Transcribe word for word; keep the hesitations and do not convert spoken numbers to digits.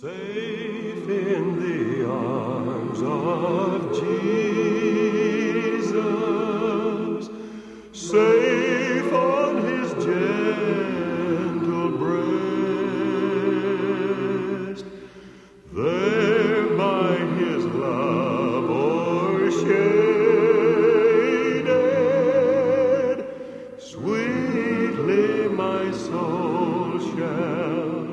Safe in the arms of Jesus, safe on his gentle breast, there by his love o'ershaded, sweetly my soul shall